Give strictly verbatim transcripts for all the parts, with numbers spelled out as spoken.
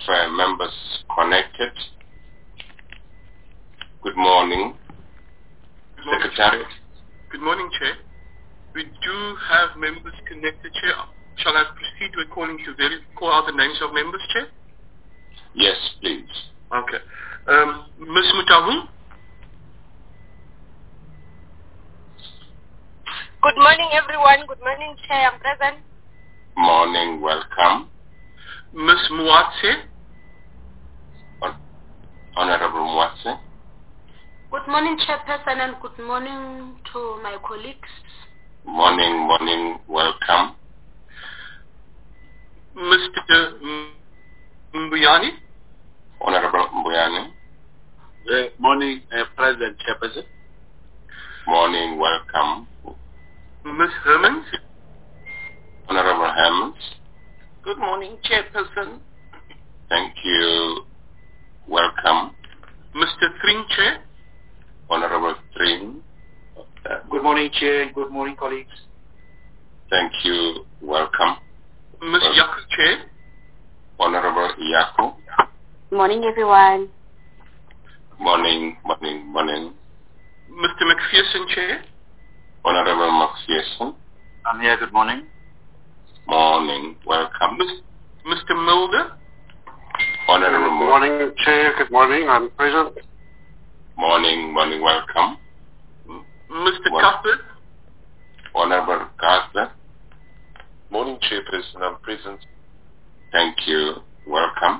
uh, members connected. Good morning, Good morning, Secretary. Chair. Good morning, Chair. We do have members connected, Chair. Shall I proceed with calling to very call out the names of members, Chair? Yes, please. Okay. Um, Miz Mutavu? Good morning, everyone. Good morning, Chair. I'm present. Morning, welcome. Miz Muatse? Hon- Honorable Mwatse. Good morning, Chairperson, and good morning to my colleagues. Morning, morning, welcome. Mister Mbuyani? Honorable Mbuyane. Good morning, uh, President Chairperson. Morning, welcome. Miz Hermans? Honorable Hammonds. Good morning, Chairperson. Thank you. Welcome. Mister Tring, Chair? Honorable Tring. Uh, good morning, Chair. Good morning, colleagues. Thank you. Welcome. Miz Well- Yaku, Chair? Honorable Yako. Good morning, everyone. Morning, morning, morning. Mister McPherson, Chair? Honorable McPherson. I'm here. Good morning. Morning, welcome. Mis- Mister Mulder? Honorable Good Mulder. morning, Chair. Good morning. I'm present. Morning, morning, welcome. Mister Well- Cuthbert? Honorable Carter. Morning, Chairperson. I'm present. Thank you. Welcome.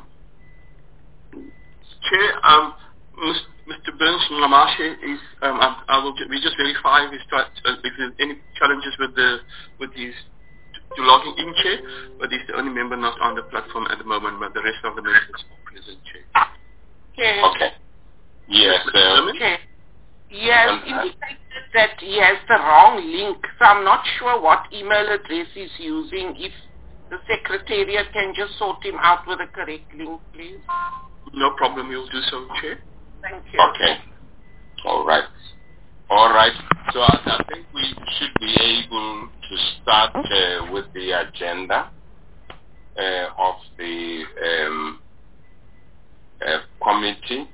Chair, um, Mis- Mister Burns Lamashe is, um, I, I will, ju- we just verify if, he's tried, uh, if there's any challenges with the, with his, to logging in, Chair, but he's the only member not on the platform at the moment, but the rest of the members are present, Chair. Chair. Okay. Yes, uh, Chair. He has Um, uh, indicated that he has the wrong link, so I'm not sure what email address he's using. If the Secretariat can just sort him out with the correct link, please. No problem, we'll do so, Chair. Thank you. okay. All right. All right. So I, I think we should be able to start uh, with the agenda uh, of the um, uh, committee.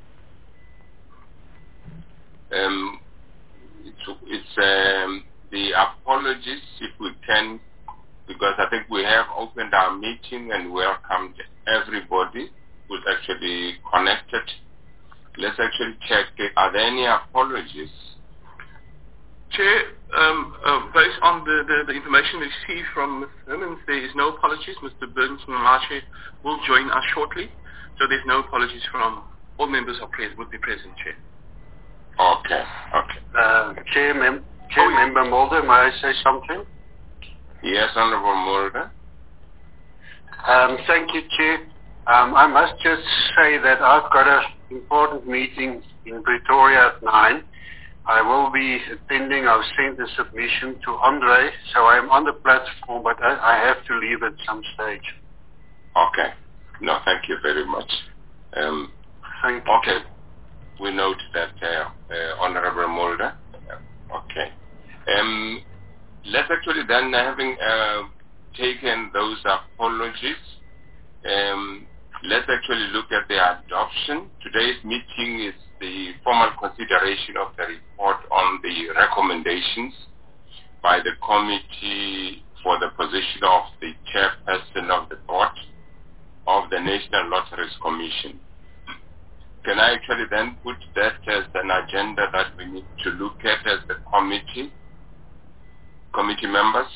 Um, it's it's um, the apologies, if we can, because I think we have opened our meeting and welcomed everybody who's actually connected. Let's actually check, uh, are there any apologies? Chair, um, uh, based on the, the, the information received from Miz Hermans, there is no apologies. Mister Burns Lamashe will join us shortly, so there's no apologies from all members are present, would be present, Chair. Okay, okay. Uh, Chair, mem- Chair Oh, yeah. Member Mulder, may I say something? Yes, Honorable Mulder. Um, thank you, Chair. Um, I must just say that I've got an important meeting in Pretoria at nine. I will be attending. I've sent a submission to Andre, so I'm on the platform, but I, I have to leave at some stage. Okay. No, thank you very much. Um, Thank you. okay. We note that, uh, uh, Honorable Mulder. Uh, okay. Um, let's actually then, having uh, taken those apologies, um, let's actually look at the adoption. Today's meeting is the formal consideration of the report on the recommendations by the committee for the position of the chairperson of the board of the National Lotteries Commission. Can I actually then put that as an agenda that we need to look at as the committee, committee members?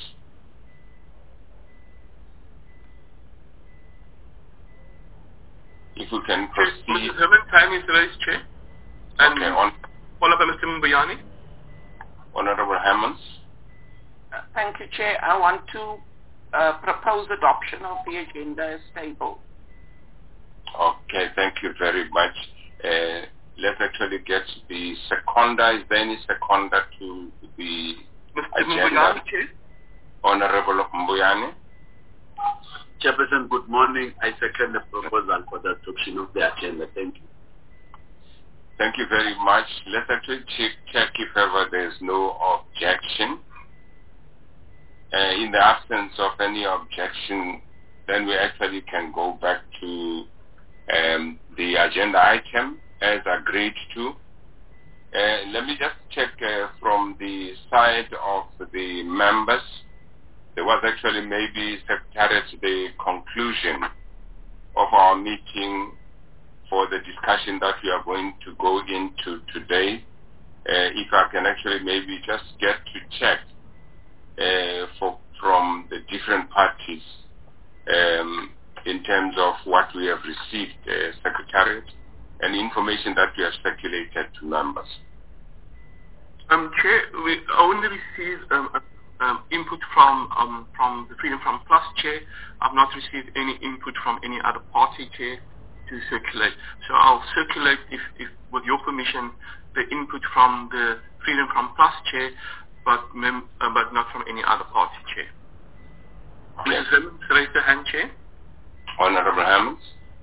If we can proceed. Mister Herman, time is raised, Chair. And Okay, on followed by Mister Mbuyani. Honorable Hammonds. Uh, thank you, Chair. I want to uh, propose adoption of the agenda as tabled. Okay, thank you very much. Uh, let's actually get the seconder. Is there any seconder to the Mister agenda? Mbuyani, Chair. Honorable Mbuyane. Chairperson, good morning. I second the proposal for the adoption of the agenda. Thank you. Thank you very much. Let's actually check, check if ever there's no objection. Uh, in the absence of any objection, then we actually can go back to um, the agenda item as agreed to. Uh, let me just check uh, from the side of the members. There was actually maybe Secretariat the conclusion of our meeting for the discussion that we are going to go into today. Uh, if I can actually maybe just get to check uh, for, from the different parties um, in terms of what we have received, uh, Secretariat, and information that we have circulated to members. Um, Chair, we only received um, um, input from um, from the Freedom Front Plus Chair. I've not received any input from any other party Chair to circulate. So I'll circulate, if, if with your permission, the input from the Freedom Front Plus Chair, but mem uh, but not from any other party Chair. Okay. Missus Hammonds, raise the hand, Chair. Honorable Hammonds.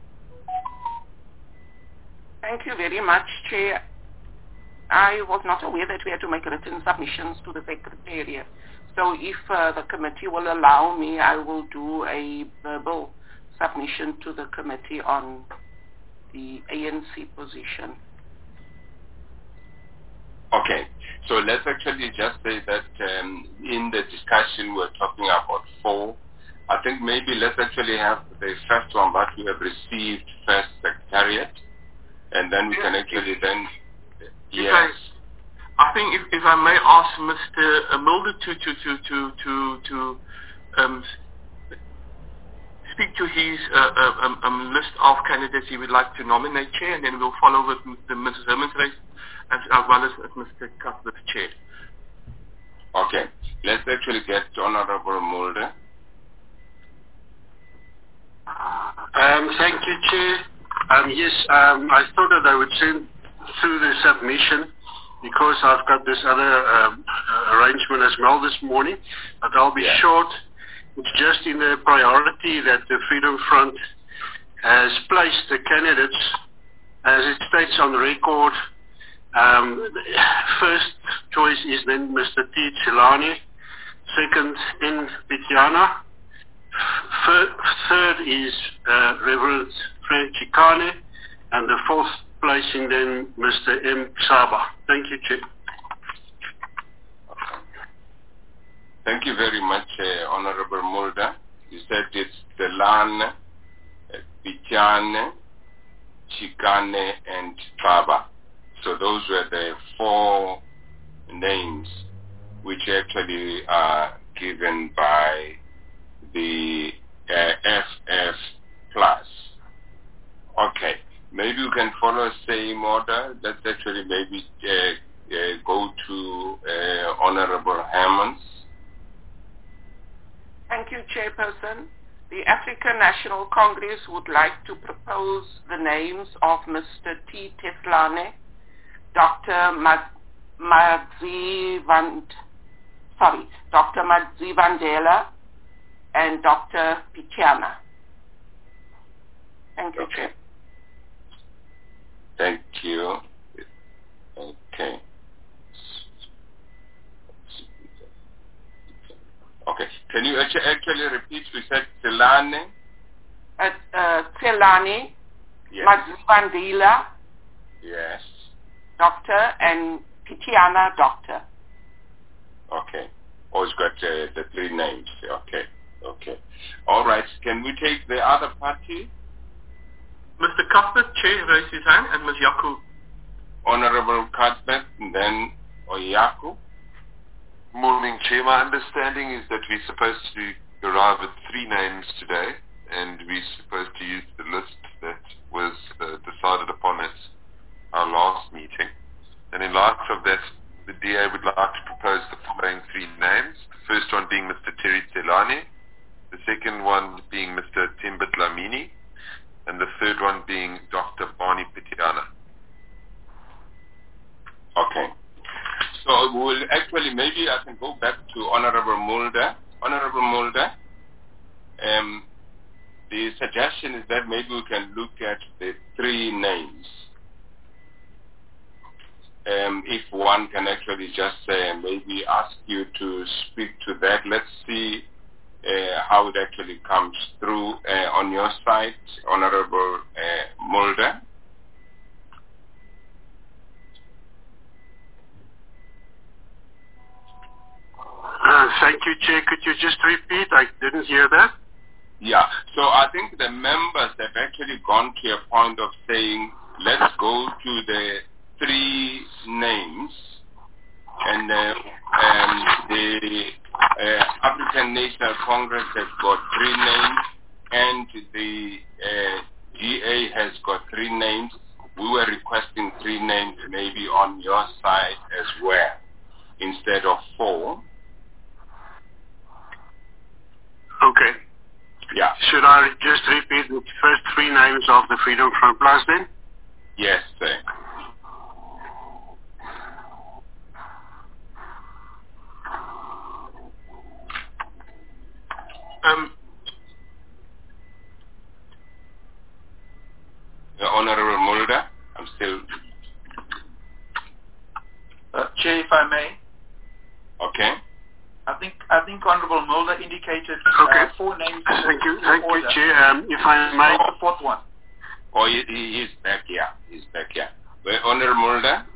Thank you very much, Chair. I was not aware that we had to make written submissions to the Secretariat. So if uh, the committee will allow me, I will do a verbal submission to the committee on the A N C position. Okay, so let's actually just say that um, in the discussion we're talking about four. I think maybe let's actually have the first one that we have received first, Secretariat, and then we can actually then, yes. I think if, if I may ask Mister Mulder to to to to to, to um, speak to his uh, uh, um, um, list of candidates he would like to nominate, Chair, and then we'll follow with the Missus Herman's race as, as well as Mister Cuthbert's Chair. Okay, let's actually get Honorable Mulder. Um, thank you, Chair. Um, yes, um, I thought that I would send through the submission because I've got this other um, arrangement as well this morning, but I'll be yeah. short. It's just in the priority that the Freedom Front has placed the candidates, as it states on the record. Um, first choice is then Mister T. Tselane, second N. Pitiana, third is uh, Reverend Fred Chikane, and the fourth placing then Mister M. Saba. Thank you, Chair. Thank you very much, uh, Honorable Mulder. You said it's Tselane, uh, Pitiane, Chikane, and Saba. So those were the four names which actually are given by the uh, F F plus. Okay, maybe you can follow the same order. Let's actually maybe uh, uh, go to uh, Honorable Hammonds. Thank you, Chairperson. The African National Congress would like to propose the names of Mister T. Tselane, Doctor Madzivand, sorry, Doctor Madzivandela, and Doctor Pitiana. Thank you, Okay. Chair. Thank you. Okay. Okay. Can you actually, actually repeat? We said Tselane. Uh, uh, Tselane, Yes. Madzivandela, Yes. Doctor, and Pitiana, Doctor. Okay. Oh, it's got uh, the three names. Okay. Okay. All right. Can we take the other party? Mister Cuthbert, Chair, raised his hand, and Miz Yaku. Honorable Cuthbert, and then Oyaku. Morning, Chair. My understanding is that we're supposed to arrive at three names today, and we're supposed to use the list that was uh, decided upon at our last meeting. And in light of that, the D A would like to propose the following three names. The first one being Mister Terry Tselane, the second one being Mister Timbit Lamini, and the third one being Doctor Barney Pitiana. Okay. So we'll actually, maybe I can go back to Honorable Mulder. Honorable Mulder, um, the suggestion is that maybe we can look at the three names. Um, if one can actually just uh, maybe ask you to speak to that. Let's see uh, how it actually comes through uh, on your side, Honorable uh, Mulder. Uh, thank you, Chair. Could you just repeat? I didn't hear that. Yeah, so I think the members have actually gone to a point of saying, let's go to the three names, and uh, um, the uh, African National Congress has got three names, and the uh, G A has got three names. We were requesting three names maybe on your side as well, instead of four. Okay. Yeah. Should I just repeat the first three names of the Freedom Front Plus then? Yes, sir. Um, the Honorable Mulder, I'm still... Uh, Chair, if I may. Okay. I think I think Honorable Mulder indicated okay. uh, four names. Thank you, thank you, Chair. Um, if I may. The fourth one. Oh, he, he is back, yeah. He's back, yeah. Well, Honorable Mulder?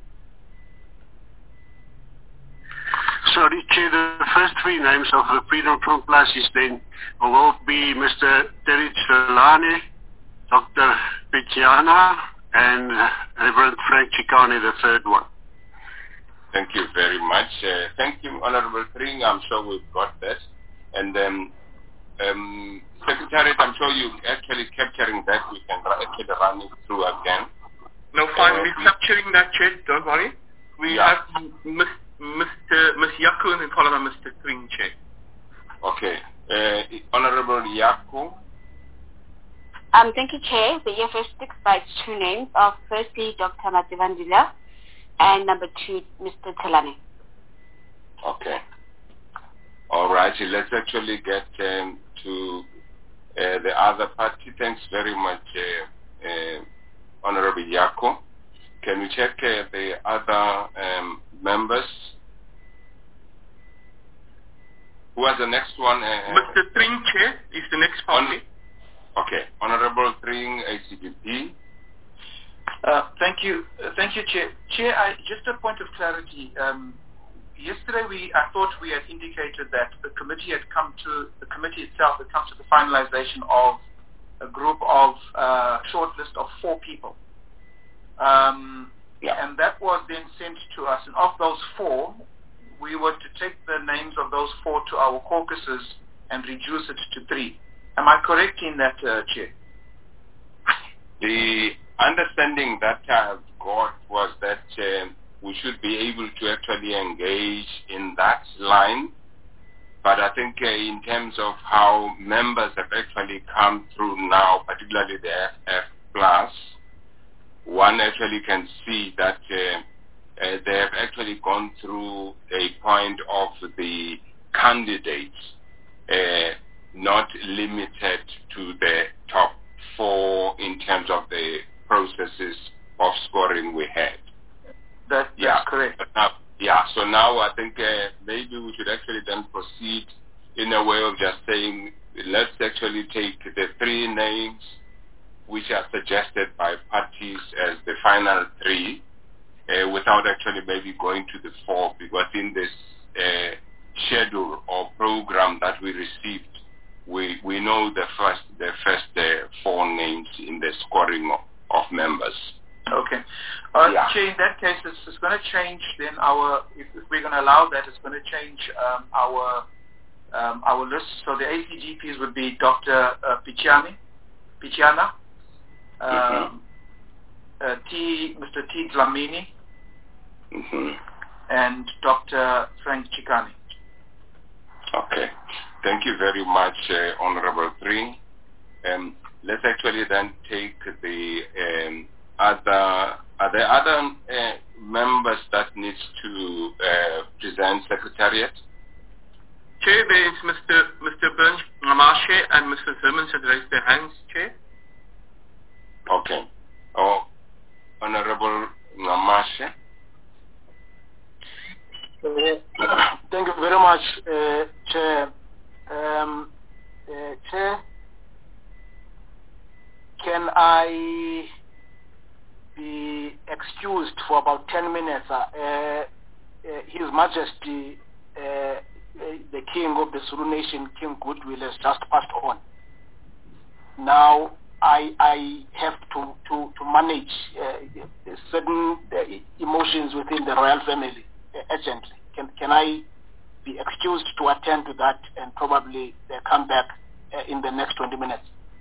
Sorry, Chair, the first three names of the Freedom Front Plus is then will be Mister Terry Trelawney, Doctor Pichiana, and uh, Reverend Frank Chikane, the third one. Thank you very much. Uh, thank you, Honorable Tring. I'm sure we've got that. And um, um, Secretariat, I'm sure you're actually capturing that. We can actually run it through again. No, fine. Uh, We're capturing that, Chair. Don't worry. We yeah. have Miss Mister Miss Yaku and followed by Mister Tring, Chair. Okay. Uh, Honorable Yaku. Um, thank you, Chair. The E F F sticks by its two names of firstly Doctor Mativandila and number two, Mister Telane. Okay. All right. Let's actually get um, to uh, the other party. Thanks very much, uh, uh, Honorable Yako. Can we check uh, the other um, members? Who was the next one? Uh, Mister Tring, Chair, is the next party. On, okay. Honorable Tring, A C D P. Uh, thank you, uh, thank you, Chair. Chair, I, just a point of clarity. Um, yesterday, we I thought we had indicated that the committee had come to the committee itself had come to the finalization of a group of uh, short list of four people, um, yeah. and that was then sent to us. And of those four, we were to take the names of those four to our caucuses and reduce it to three. Am I correct in that, uh, Chair? The understanding that I've got was that uh, we should be able to actually engage in that line. But I think uh, in terms of how members have actually come through now, particularly the F F plus, one actually can see that uh, uh, they have actually gone through a point of the candidates, uh, not limited to the top four in terms of the processes of scoring we had. That, that's yeah. correct. Now, yeah, so now I think uh, maybe we should actually then proceed in a way of just saying, let's actually take the three names which are suggested by parties as the final three, uh, without actually maybe going to the four, because in this uh, schedule or program that we received, we we know the first the first uh, four names in the scoring of, of members. Okay. Uh, yeah. Chair, in that case, it's, it's going to change then our, if, if we're going to allow that, it's going to change um, our um, our list. So the A C G Ps would be Doctor Uh, Pichiani, Pichiana, um, mm-hmm. uh, T, Mister T. Dlamini, mm-hmm. and Doctor Frank Chikane. Okay. Thank you very much, uh, Honorable Three. Um, let's actually then take the um, other, are there other uh, members that needs to uh, present Secretariat? Chair, there is Mister Mister Burns Ngamashe and Mister Simmons had raised their hands, Chair. Okay. Oh, Honorable Ngamashe. Uh, thank you very much, uh, Chair. Um, uh, Chair, can I be excused for about ten minutes? Uh, uh, His Majesty, uh, uh, the King of the Zulu Nation, King Goodwill, has just passed on. Now, I, I have to, to, to manage uh, certain uh, emotions within the royal family uh, urgently. Can, can I be excused to attend to that and probably uh, come back uh, in the next twenty minutes?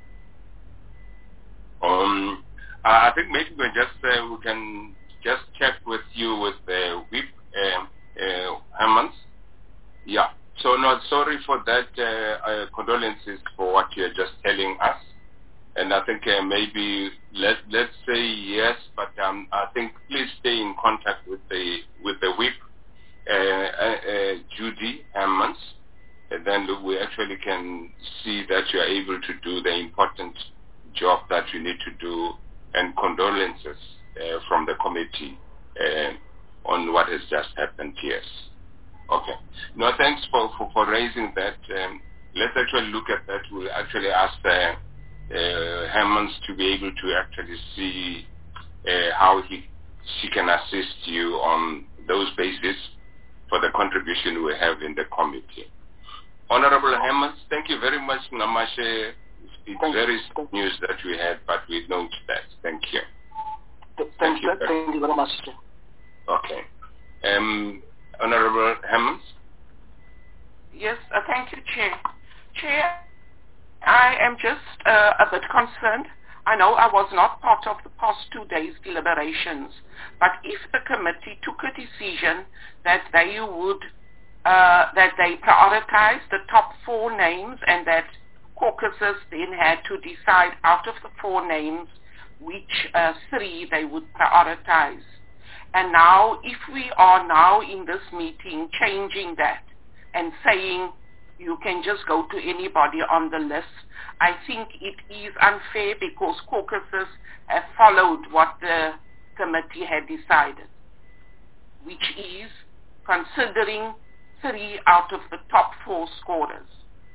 Um, I think maybe we just uh, we can just check with you with the whip uh, uh, Hammonds. Yeah. So no, sorry for that. Uh, uh, condolences for what you're just telling us. And I think uh, maybe let let's say yes, but um, I think please stay in contact with the with the whip, uh, uh, uh, Judy Hammonds, and then we actually can see that you are able to do the important job that you need to do. And condolences uh, from the committee uh, on what has just happened. Yes. Okay. No, thanks for for, for raising that. Um, let's actually look at that. We'll actually ask the. Uh, Hammonds to be able to actually see uh, how he she can assist you on those bases for the contribution we have in the committee. Honorable Hammonds, thank you very much, Namashe. It's thank very sad news that we had, but we note that. Thank you. Thank, thank you. Thank you very much. Okay. Um, Honorable Hammonds. Yes, uh, thank you, Chair. Chair. I am just uh, a bit concerned. I know I was not part of the past two days' deliberations, but if the committee took a decision that they would, uh, that they prioritize the top four names and that caucuses then had to decide out of the four names which uh, three they would prioritize. And now, if we are now in this meeting changing that and saying you can just go to anybody on the list, I think it is unfair because caucuses have followed what the committee had decided, which is considering three out of the top four scorers.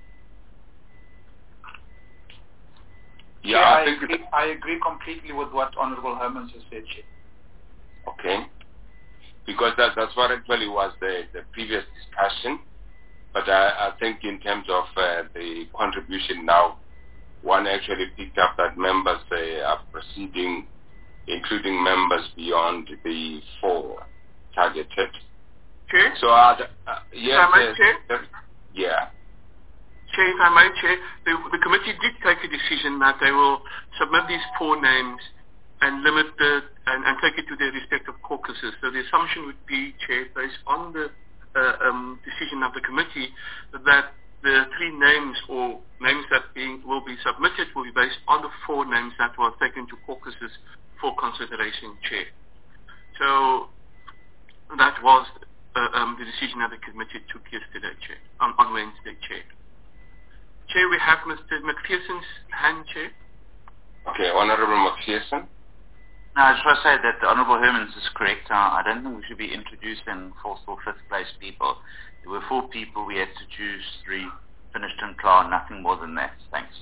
Yeah, yeah I, I, agree, I agree completely with what Honorable Hermans has said. Okay. Because that, that's what actually was the, the previous discussion. But I, I think in terms of uh, the contribution now, one actually picked up that members uh, are proceeding, including members beyond the four targeted. Okay. So, uh, the, uh, yes, if I might, Chair? Uh, yeah. Chair, if I might, Chair, the, the committee did take a decision that they will submit these four names and limit the, and, and take it to their respective caucuses. So the assumption would be, Chair, based on the Uh, um, decision of the committee, that the three names or names that being, will be submitted will be based on the four names that were taken to caucuses for consideration, Chair. So that was uh, um, the decision that the committee took yesterday, Chair, on, on Wednesday, Chair. Chair, we have Mister McPherson's hand, Chair. Okay, Honorable McPherson. No, I just want to say that the Honourable Hermans is correct. Uh, I don't think we should be introducing fourth or fifth place people. There were four people, we had to choose three, finished and clear, nothing more than that. Thanks.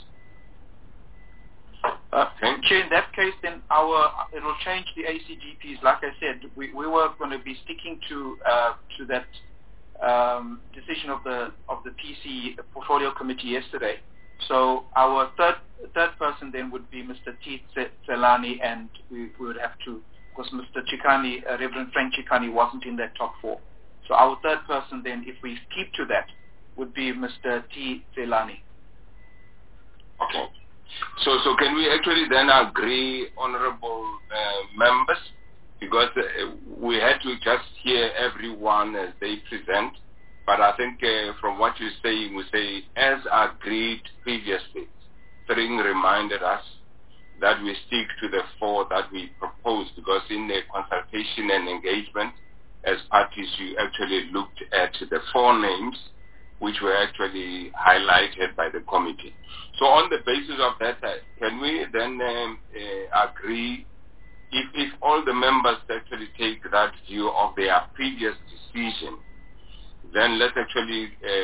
Uh, Chair, in that case, then our it will change the A C G Ps. Like I said, we, we were going to be sticking to uh, to that um, decision of the of the P C Portfolio Committee yesterday. So our third third person then would be Mister T. Tselane, and we, we would have to, because Mister Chikani, uh, Reverend Frank Chikani wasn't in that top four. So our third person then, if we keep to that, would be Mister T. Tselane. Okay. So so can we actually then agree, honorable uh, members, because uh, we had to just hear everyone as they present. But I think uh, from what you're saying, we say, as agreed previously, Thring reminded us that we stick to the four that we proposed, because in the consultation and engagement, as parties, you actually looked at the four names, which were actually highlighted by the committee. So on the basis of that, uh, can we then um, uh, agree, if, if all the members actually take that view of their previous decision, then let's actually uh,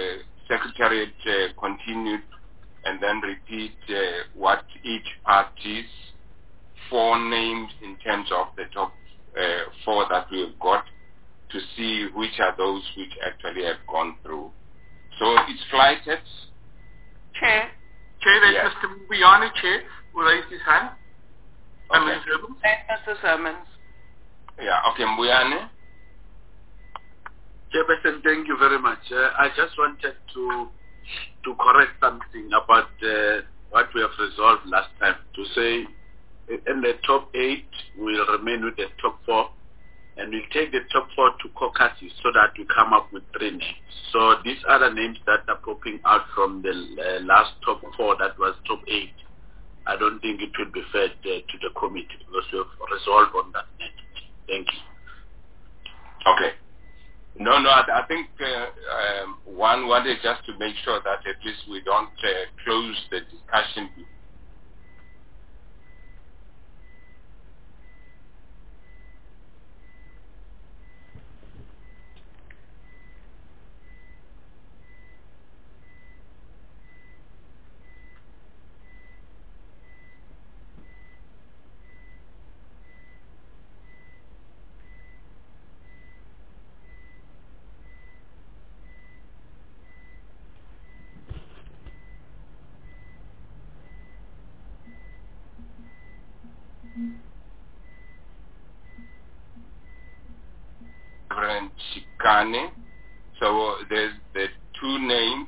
Secretariat uh, continue and then repeat uh, what each party's four names in terms of the top uh, four that we've got, to see which are those which actually have gone through. So it's flighted. Chair. Chair, there's Yes. Mister Mbuyane, Chair, who raised his hand. Okay. And Mister Hermans. And Mister Hermans. Yeah, okay, Mbuyane. Chairperson, thank you very much. Uh, I just wanted to to correct something about uh, what we have resolved last time. To say uh, in the top eight, we'll remain with the top four, and we'll take the top four to caucuses so that we come up with three names. So these other names that are popping out from the uh, last top four, that was top eight, I don't think it will be fair uh, to the committee because we have resolved on that net. Thank you. Okay. No, no, I, I think uh, um, one wanted just to make sure that at least we don't uh, close the discussion. Reverend Chikane. So there's the two names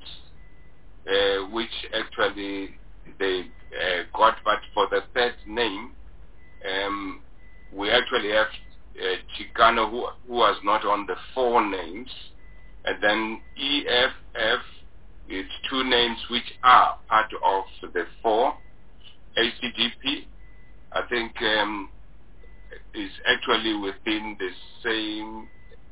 uh, which actually they uh, got, but for the third name, um, we actually have uh, Chikane who, who was not on the four names, and then E F F is two names which are part of the four. A C D P, I think, um, is actually within the same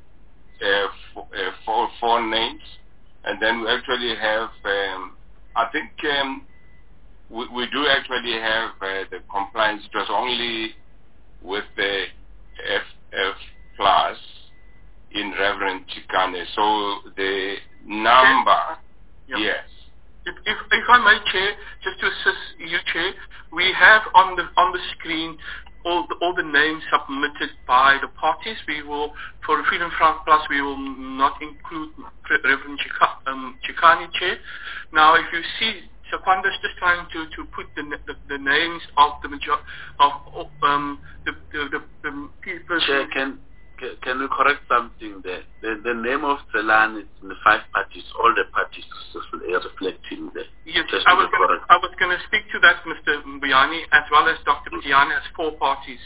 uh, four, uh, four, four names. And then we actually have, um, I think um, we, we do actually have uh, the compliance. It was only with the F F plus in Reverend Chikane. So the number, Yep. yes. If, if, if I may, Chair, just to assist you, Chair, we have on the on the screen all the, all the names submitted by the parties. We will, for Freedom Front Plus, we will not include Reverend Chika, um, Chikane, Chair. Now, if you see, Sequanda's just trying to, to put the, the the names of the major of um the the the, the people. Chair, can can we correct something there? The, the name of Tselane is in the five parties, all the parties are reflecting there. Yes, Just I to was be gonna, correct. I was going to speak to that, Mister Mbuyane, as well as Doctor Mbuyane, as four parties.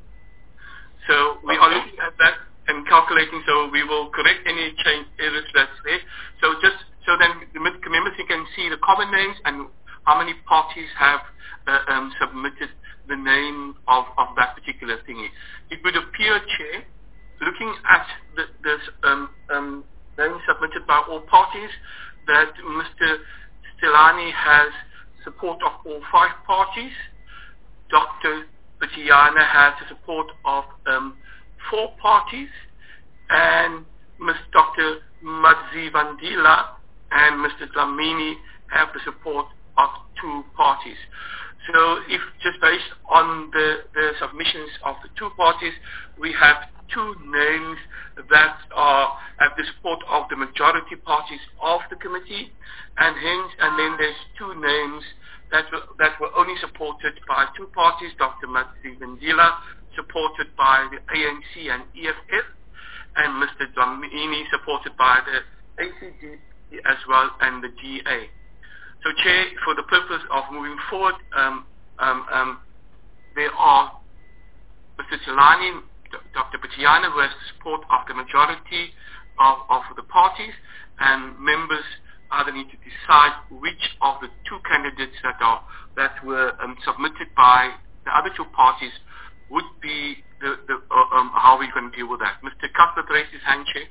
So we Okay. are looking at that and calculating. So we will correct any change errors that's there. So just so then the members can see the common names and how many parties have uh, um, submitted the name of, of that particular thingy. It would appear, Chair, looking at the, this um, um, name submitted by all parties, that Mister Tselane has support of all five parties. Doctor Batiana has the support of um, four parties, and Miz Doctor Madzivandila and Mister Dlamini have the support of two parties. So if just based on the, the submissions of the two parties, we have two names that are have the support of the majority parties of the committee, and hence, and then there's two names that were, that were only supported by two parties, Doctor Madzivandila, supported by the A N C and E F F, and Mister Dlamini, supported by the A C D P as well and the G A. So, Chair, for the purpose of moving forward, um, um, um, there are Mister Tselane, Doctor Batiana, who has the support of the majority of, of the parties, and members either need to decide which of the two candidates that are that were um, submitted by the other two parties would be the, the uh, um, how we're going to deal with that. Mister Cuthbert raised his hand, Chair.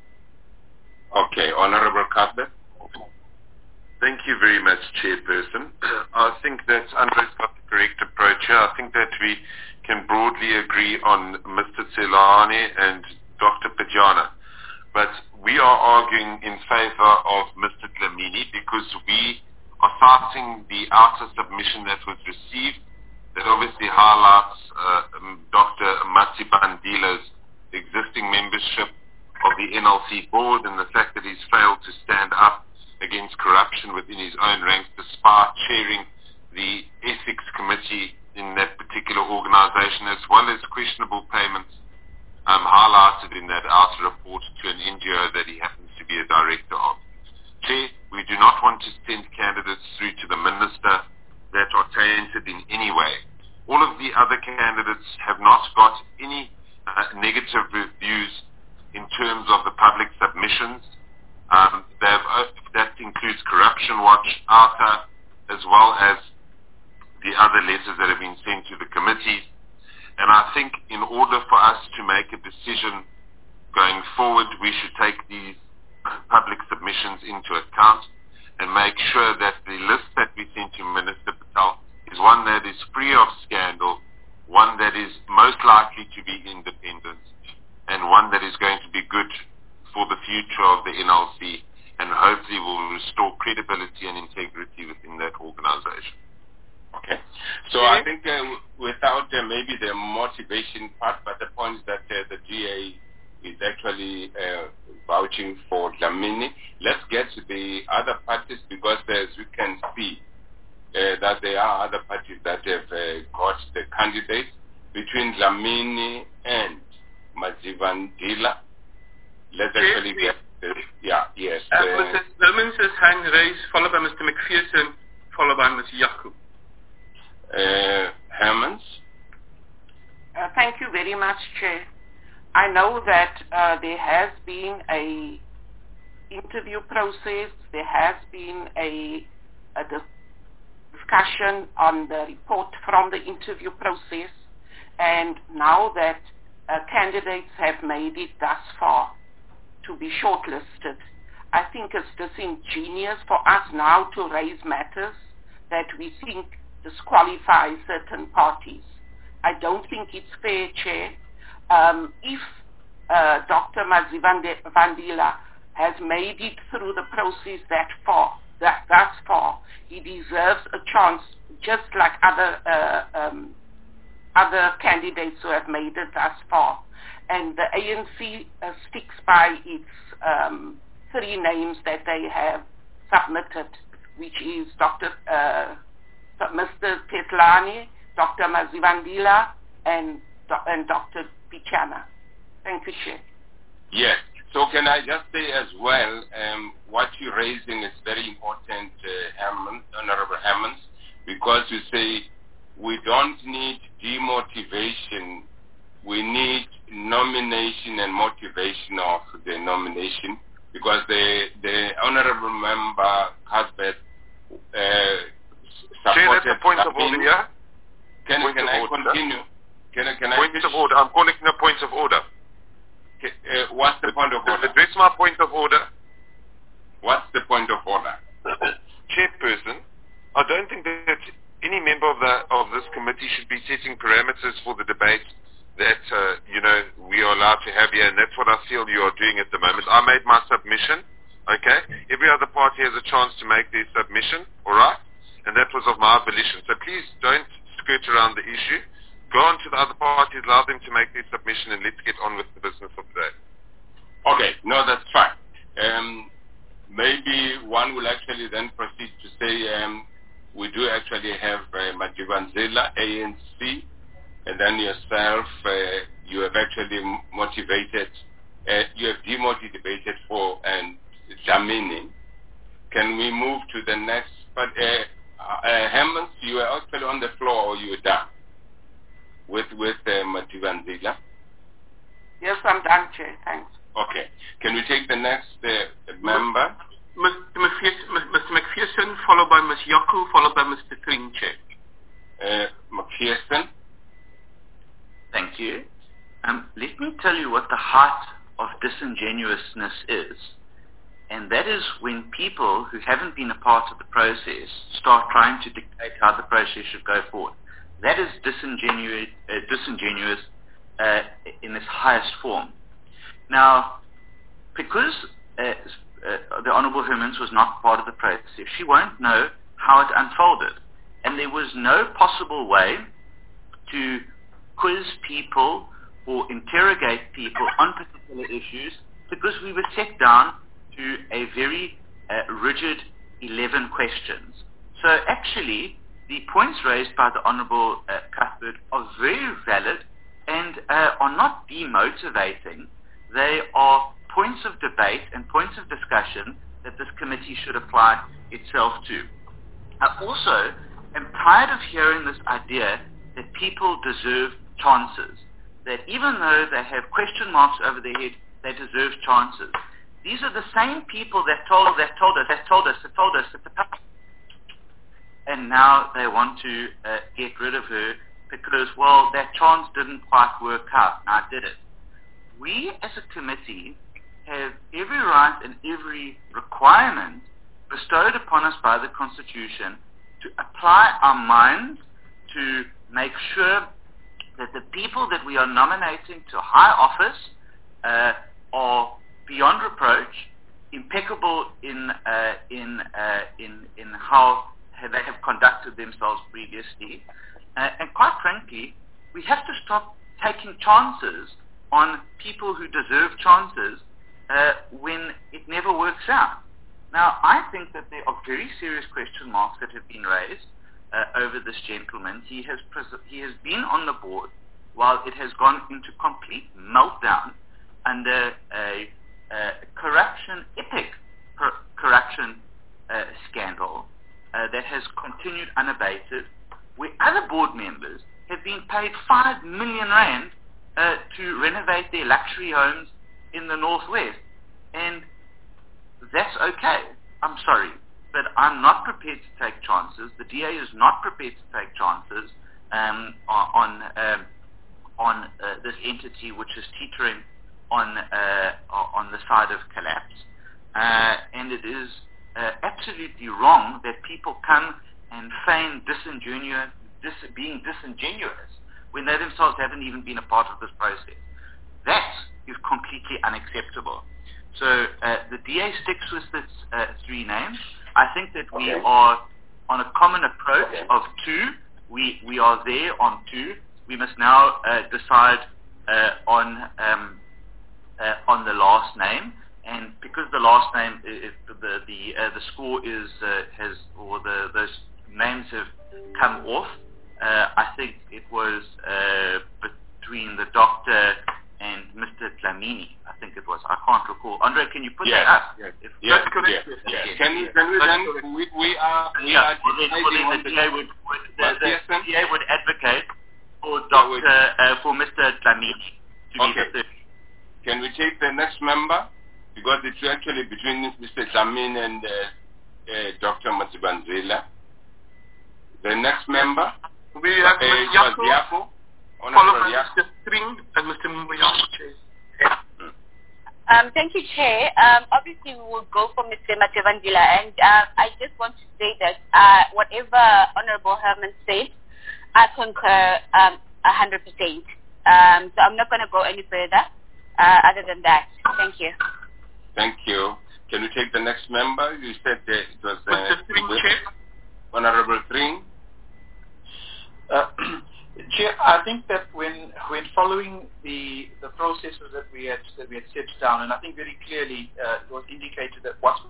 Okay, Honorable Cuthbert. Thank you very much, Chairperson. I think that Andre's got the correct approach here. I think that we can broadly agree on Mister Tselane and Doctor Pajana. but we are arguing in favor of Mister Dlamini because we are citing the outer submission that was received that obviously highlights uh, um, Doctor Matsibandila's existing membership of the N L C board and the fact that he's failed to stand up against corruption within his own ranks despite chairing the ethics committee in that particular organization, as well as questionable payments um, highlighted in that outer report to an N G O that he happens to be a director of. Chair, we do not want to send candidates through to the minister that are tainted in any way. All of the other candidates have not got any uh, negative reviews in terms of the public submissions. Um, uh, that includes Corruption Watch, O U T A, as well as the other letters that have been sent to the committees. And I think in order for us to make a decision going forward, we should take these public submissions into account and make sure that the list that we send to Minister Patel is one that is free of scandal, one that is most likely to be independent, and one that is going to be good for the future of the N L C and hopefully will restore credibility and integrity within that organization. Okay. So I think uh, without uh, maybe the motivation part, but the point is that uh, the G A is actually uh, vouching for Dlamini. Let's get to the other parties because as we can see uh, that there are other parties that have uh, got the candidates between Dlamini and Matsivandila. Let's yes, actually get the, yeah, yes. Uh, uh, Mister Lemons' hand raised, followed by Mister McPherson, followed by Mister Yaku. Uh, Hermans? Uh, thank you very much, Chair. I know that uh, there has been a interview process, there has been a, a discussion on the report from the interview process, and now that uh, candidates have made it thus far to be shortlisted, I think it's disingenuous for us now to raise matters that we think disqualify certain parties. I don't think it's fair, Chair. Um, if uh, Doctor Matsivandila has made it through the process that far, that thus far, he deserves a chance, just like other uh, um, other candidates who have made it thus far. And the A N C uh, sticks by its um, three names that they have submitted, which is Doctor Uh, Mister Tetlani, Doctor Matsivandila, and, and Doctor Pichana. Thank you, Chair. Yes. So can I just say as well, um, what you're raising is very important, uh, Hammond, Honorable Hammonds, because you say we don't need demotivation, we need nomination and motivation of the nomination, because the, the Honorable Member, Cuthbert, uh, Chair, that's a point of order, yeah? Can, point can of I order. continue? Can, can point I of order. I'm calling a point of order. Okay, uh, what's the point of order? Address my point of order. What's the point of order? Chairperson, I don't think that any member of the of this committee should be setting parameters for the debate that uh, you know we are allowed to have here, and that's what I feel you are doing at the moment. I made my submission. Okay, every other party has a chance to make their submission. All right. And that was of my volition. So please don't skirt around the issue. Go on to the other parties, allow them to make their submission, and let's get on with the business of today. Okay, no, that's fine. Um, maybe one will actually then proceed to say um, we do actually have uh, Matsivandila, A N C, and then yourself, uh, you have actually motivated, uh, you have demotivated for um, Dlamini. Can we move to the next? But uh, Uh, Hammonds, you were actually on the floor or you were done with, with uh, Matsivandila? Yes, I'm done, Chair. Thanks. Okay. Can we take the next uh, member? Mister McPherson, followed by Miz Yaku, followed by Mister Green, Chair. Uh, McPherson. Thank you. Um, let me tell you what the heart of disingenuousness is. And that is when people who haven't been a part of the process start trying to dictate how the process should go forward. That is disingenuous, uh, disingenuous uh, in its highest form. Now, because uh, uh, the Honourable Hermans was not part of the process, she won't know how it unfolded. And there was no possible way to quiz people or interrogate people on particular issues because we were set down to a very uh, rigid eleven questions. So actually, the points raised by the Honourable uh, Cuthbert are very valid and uh, are not demotivating. They are points of debate and points of discussion that this committee should apply itself to. I also am tired of hearing this idea that people deserve chances, that even though they have question marks over their head, they deserve chances. These are the same people that told, that told us, that told us, that told us, that the and now they want to uh, get rid of her because, well, that chance didn't quite work out. Now, did it? We as a committee have every right and every requirement bestowed upon us by the Constitution to apply our minds to make sure that the people that we are nominating to high office uh, are beyond reproach, impeccable in uh, in uh, in in how they have conducted themselves previously, uh, and quite frankly, we have to stop taking chances on people who deserve chances uh, when it never works out. Now, I think that there are very serious question marks that have been raised uh, over this gentleman. He has pres- he has been on the board while it has gone into complete meltdown under a, a corruption, epic per- corruption uh, scandal uh, that has continued unabated, where other board members have been paid five million rand uh, to renovate their luxury homes in the Northwest. And that's okay. I'm sorry, but I'm not prepared to take chances. The D A is not prepared to take chances um, on um, on uh, this entity which is teetering on uh, on the side of collapse. Uh, and it is uh, absolutely wrong that people come and feign disingenuous, dis- being disingenuous when they themselves haven't even been a part of this process. That is completely unacceptable. So uh, the D A sticks with its uh, three names. I think that we okay. are on a common approach okay. of two. We we are there on two. We must now uh, decide uh, on um, uh, on the last name, and because the last name, if the the uh, the score is uh, has or the those names have come off, uh, I think it was uh, between the doctor and Mister Dlamini, I think it was. I can't recall. Andre, can you put yes, that up? Yes, if yes, that's correct. Yes, yes. yes. Can, you, can we then, we, we are, we yeah, are well, then, well, then the D A would, would, the, the D A would advocate for Doctor Uh, for Mister Dlamini to okay. be the third. Can we take the next member? Because it's actually between Mister Dlamini and uh, uh, Doctor Matibanzila. The next member, we have uh, Mister Yako. Followed by Mister String and Mister Mumbayama. Um, thank you, Chair. Um, obviously, we will go for Mister Matevandila, and uh, I just want to say that uh, whatever Honourable Herman said, I concur um, one hundred percent. Um, so I'm not going to go any further uh, other than that. Thank you. Thank you. Can we take the next member? You said that it was uh, Mister String, Chair. Honourable String. Uh, Chair, I think that when when following the the processes that we had that we had set down, and I think very clearly uh, it was indicated that what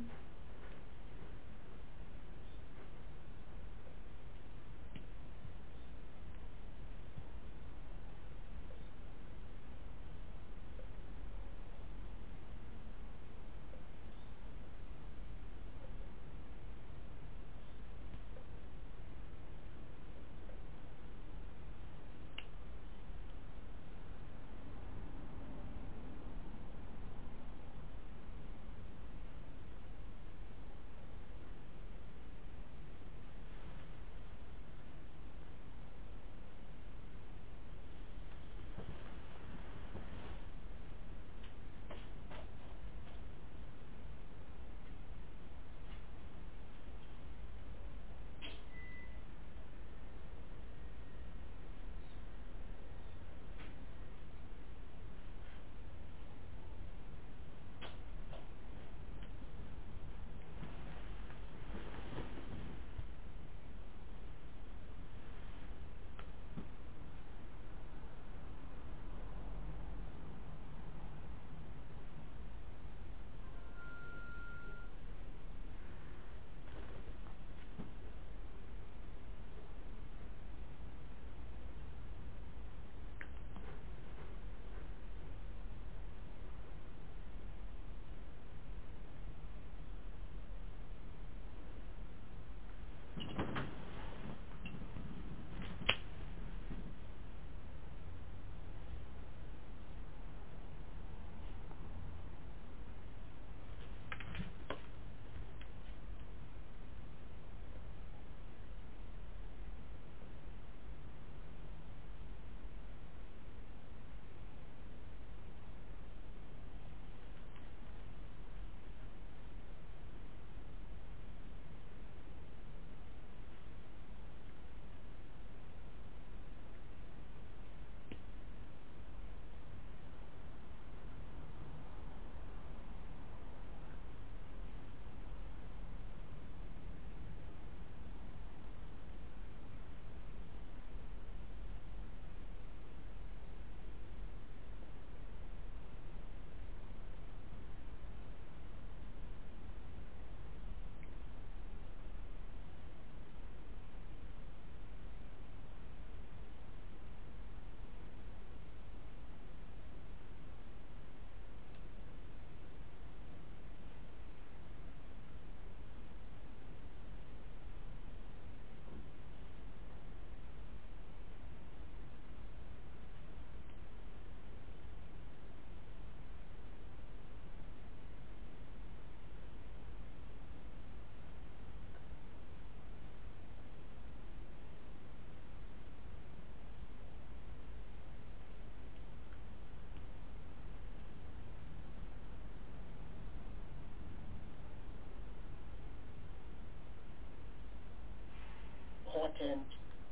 important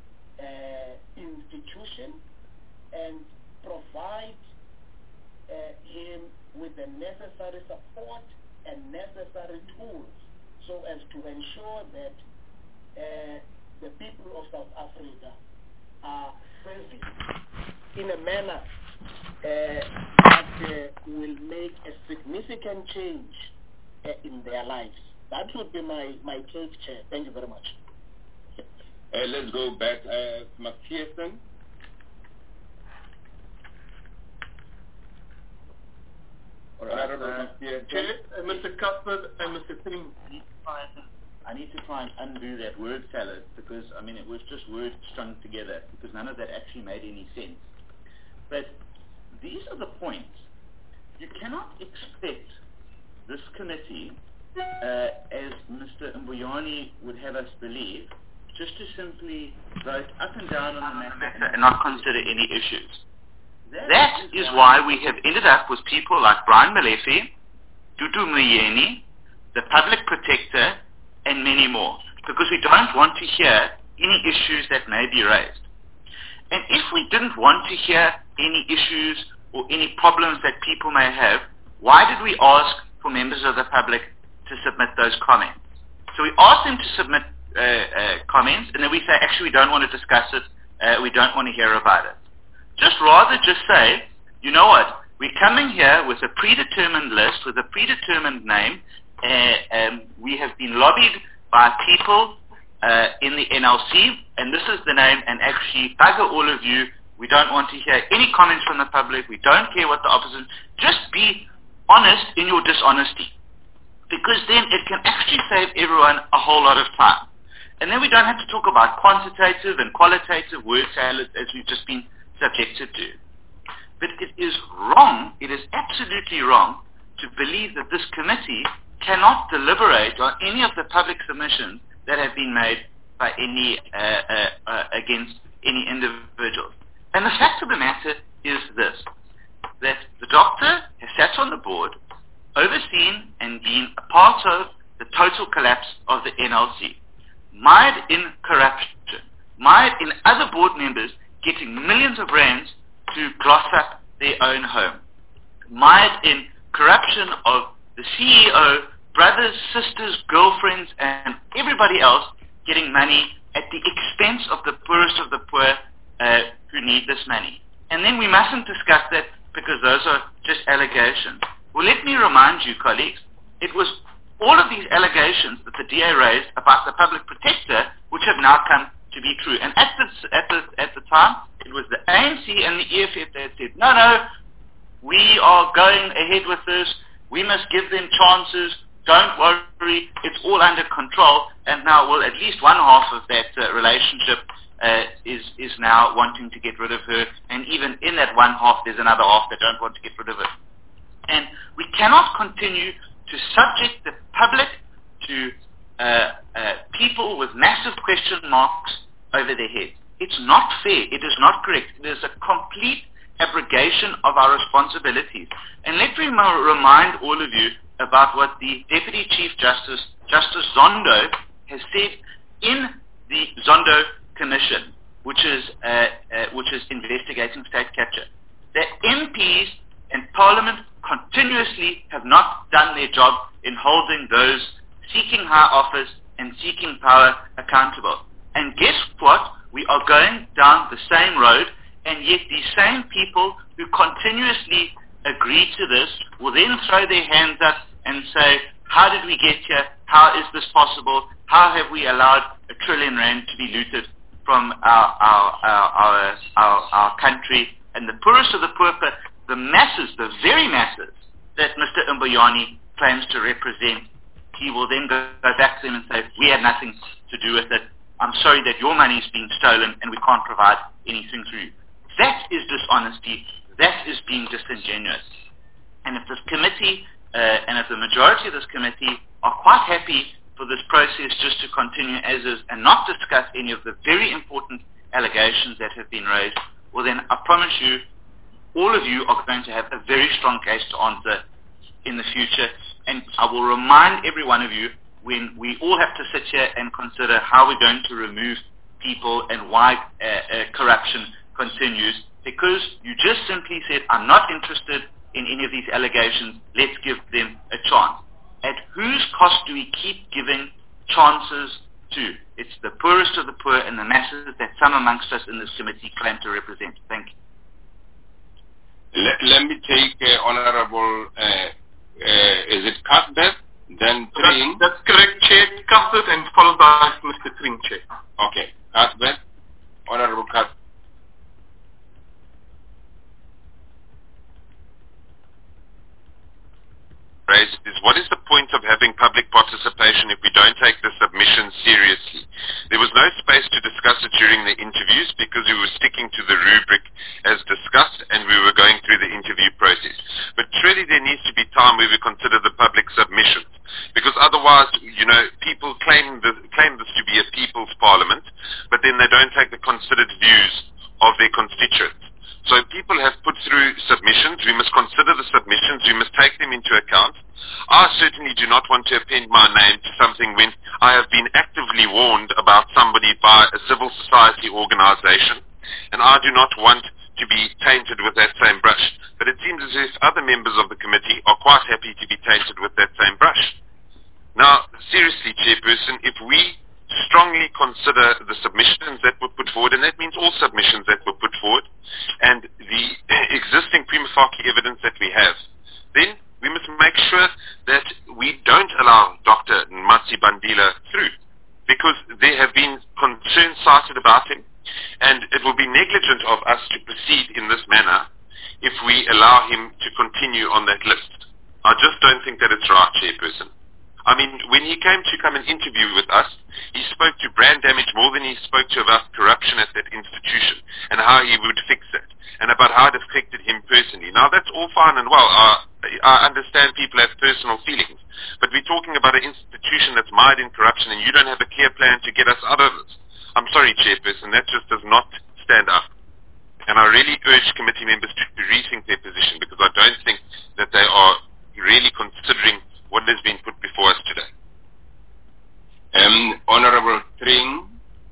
uh, institution and provide uh, him with the necessary support and necessary tools so as to ensure that uh, the people of South Africa are serviced in a manner uh, that uh, will make a significant change uh, in their lives. That would be my, my take, Chair. Thank you very much. Uh, let's go back. Uh, McPherson. All right. Uh, Chair, uh, Mister Cuthbert and Mister Singh. I need to try and undo that word salad because, I mean, it was just words strung together because none of that actually made any sense. But these are the points. You cannot expect this committee, uh, as Mister Mbuyane would have us believe, just to simply vote up and down on the matter and not consider any issues. That, that is why we have ended up with people like Brian Molefe, Dudu Myeni, the public protector, and many more, because we don't want to hear any issues that may be raised. And if we didn't want to hear any issues or any problems that people may have, why did we ask for members of the public to submit those comments? So we asked them to submit uh, uh, comments, and then we say, actually, we don't want to discuss it, uh, we don't want to hear about it. Just rather just say, you know what, we're coming here with a predetermined list, with a predetermined name, Uh, um, we have been lobbied by people uh, in the N L C, and this is the name, and actually, bugger all of you. We don't want to hear any comments from the public. We don't care what the opposition... Just be honest in your dishonesty, because then it can actually save everyone a whole lot of time. And then we don't have to talk about quantitative and qualitative word salads as we've just been subjected to. But it is wrong, it is absolutely wrong, to believe that this committee cannot deliberate on any of the public submissions that have been made by any uh, uh, uh, against any individuals. And the fact of the matter is this, that the doctor has sat on the board, overseen and been a part of the total collapse of the N L C, mired in corruption, mired in other board members getting millions of rands to gloss up their own home, mired in corruption of the C E O, brothers, sisters, girlfriends, and everybody else getting money at the expense of the poorest of the poor uh, who need this money. And then we mustn't discuss that because those are just allegations. Well, let me remind you, colleagues, it was all of these allegations that the D A raised about the public protector which have now come to be true. And at the, at the, at the time, it was the A N C and the E F F that said, no, no, we are going ahead with this. We must give them chances. Don't worry. It's all under control. And now, well, at least one half of that uh, relationship uh, is, is now wanting to get rid of her. And even in that one half, there's another half that don't want to get rid of her. And we cannot continue to subject the public to uh, uh, people with massive question marks over their heads. It's not fair. It is not correct. It is a complete abrogation of our responsibilities. And let me remind all of you about what the Deputy Chief Justice, Justice Zondo, has said in the Zondo Commission, which is, uh, uh, which is investigating state capture. That M Ps and Parliament continuously have not done their job in holding those seeking high office and seeking power accountable. And guess what? We are going down the same road, and yet these same people who continuously agree to this will then throw their hands up and say, how did we get here? How is this possible? How have we allowed a trillion rand to be looted from our, our, our, our, our, our country? And the poorest of the poor, the masses, the very masses that Mister Mboyani claims to represent, he will then go, go back to them and say, we had nothing to do with it. I'm sorry that your money is being stolen and we can't provide anything for you. That is dishonesty. That is being disingenuous. And if this committee, uh, and if the majority of this committee are quite happy for this process just to continue as is and not discuss any of the very important allegations that have been raised, well then I promise you, all of you are going to have a very strong case to answer in the future. And I will remind every one of you, when we all have to sit here and consider how we're going to remove people and why uh, uh, corruption continues, because you just simply said, I'm not interested in any of these allegations, let's give them a chance. At whose cost do we keep giving chances to? It's the poorest of the poor and the masses that some amongst us in this committee claim to represent. Thank you. Let, let me take uh, Honorable, uh, uh, is it Cuthbert, then Tring? That's, that's correct, Chair. Cuthbert and followed by Mister Tring, Chair. Okay, Cuthbert, Honorable Cuthbert. Is what is the point of having public participation if we don't take the submission seriously? There was no space to discuss it during the interviews because we were sticking to the rubric as discussed and we were going through the interview process. But surely there needs to be time where we consider the public submissions, because otherwise, you know, people claim, the, claim this to be a people's parliament, but then they don't take the considered views of their constituents. So people have put through submissions. We must consider the submissions. We must take them into account. I certainly do not want to append my name to something when I have been actively warned about somebody by a civil society organization, and I do not want to be tainted with that same brush. But it seems as if other members of the committee are quite happy to be tainted with that same brush. Now, seriously, Chairperson, if we strongly consider the submissions that were put forward, and that means all submissions that were put forward, and the existing prima facie evidence that we have, then we must make sure that we don't allow Doctor Matsibandila through, because there have been concerns cited about him, and it will be negligent of us to proceed in this manner if we allow him to continue on that list. I just don't think that it's right, Chairperson. I mean, when he came to come and interview with us, he spoke to brand damage more than he spoke to about corruption at that institution and how he would fix it and about how it affected him personally. Now, that's all fine and well. I, I understand people have personal feelings, but we're talking about an institution that's mired in corruption, and you don't have a clear plan to get us out of this. I'm sorry, Chairperson, that just does not stand up. And I really urge committee members to, to rethink their position, because I don't think that they are really considering what has been put before us today. Um, Honorable Tring.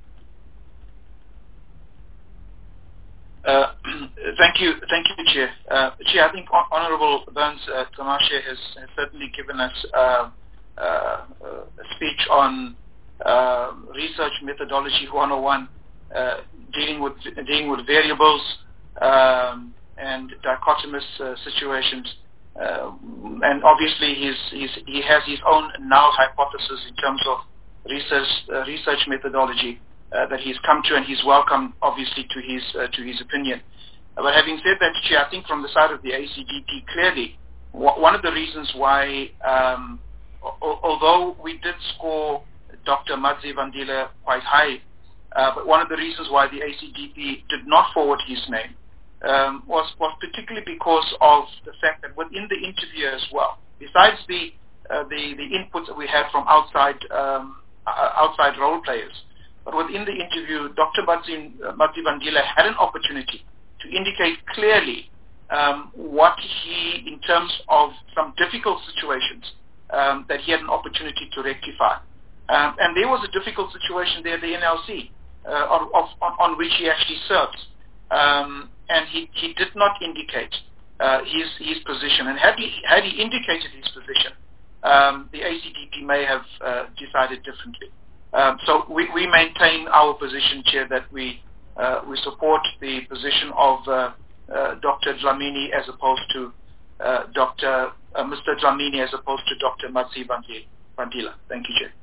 Uh, thank you, thank you, Chair. Uh, Chair, I think Hon Honourable Burns uh, Tamashe has, has certainly given us uh, uh, a speech on uh, research methodology one oh one, uh, dealing with dealing with variables um, and dichotomous uh, situations, uh, and obviously he's, he's, he has his own null hypothesis in terms of research uh, research methodology uh, that he's come to, and he's welcome, obviously, to his uh, to his opinion. Uh, but having said that, Chair, I think from the side of the A C D P, clearly one of the reasons why, um, although we did score Doctor Matsibandila quite high, uh, but one of the reasons why the A C D P did not forward his name um, was, was particularly because of the fact that within the interview as well, besides the uh, the, the inputs that we had from outside um, uh, outside role players, but within the interview, Doctor Matsibandila had an opportunity to indicate clearly um, what he, in terms of some difficult situations, um, that he had an opportunity to rectify. Um, and there was a difficult situation there at the N L C, uh, on, on, on which he actually serves. Um, and he, he did not indicate uh, his, his position. And had he, had he indicated his position, um, the A C D P may have uh, decided differently. Um, so we, we maintain our position, Chair, that we uh, we support the position of uh, uh, Doctor Dlamini as opposed to uh, Doctor Uh, Mister Dlamini as opposed to Doctor Matsibandila. Thank you, Chair.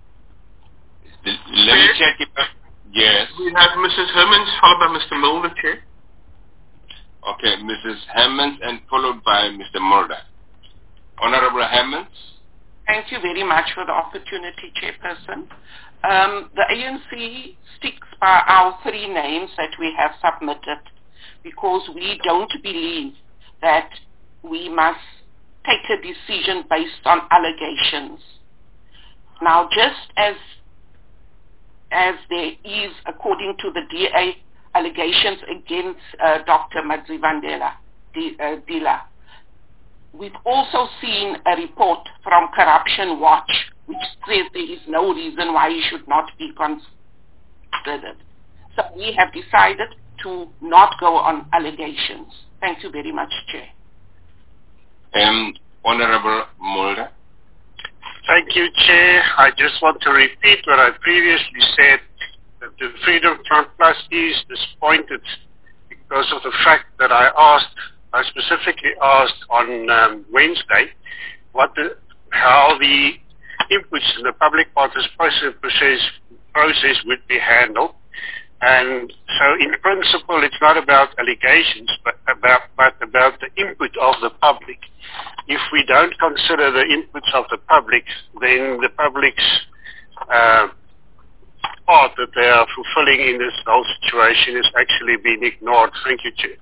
Let me check if I, yes. We have Missus Hermans followed by Mister Mulder, Chair. Okay, Missus Hermans and followed by Mister Mulder. Honorable Hermans. Thank you very much for the opportunity, Chairperson. Um, the A N C sticks by our three names that we have submitted because we don't believe that we must take a decision based on allegations. Now, just as as there is, according to the D A, allegations against uh, Doctor Matsibandila, uh, Dila, we've also seen a report from Corruption Watch which says there is no reason why he should not be considered. So we have decided to not go on allegations. Thank you very much, Chair. Um, Honorable Mulder. Thank you, Chair. I just want to repeat what I previously said, that the Freedom Front Plus is disappointed because of the fact that I asked, I specifically asked on um, Wednesday what the, how the inputs in the public participation process, process would be handled. And so in principle, it's not about allegations, but about, but about the input of the public. If we don't consider the inputs of the public, then the public's uh, part that they are fulfilling in this whole situation is actually being ignored. Thank you, Chair.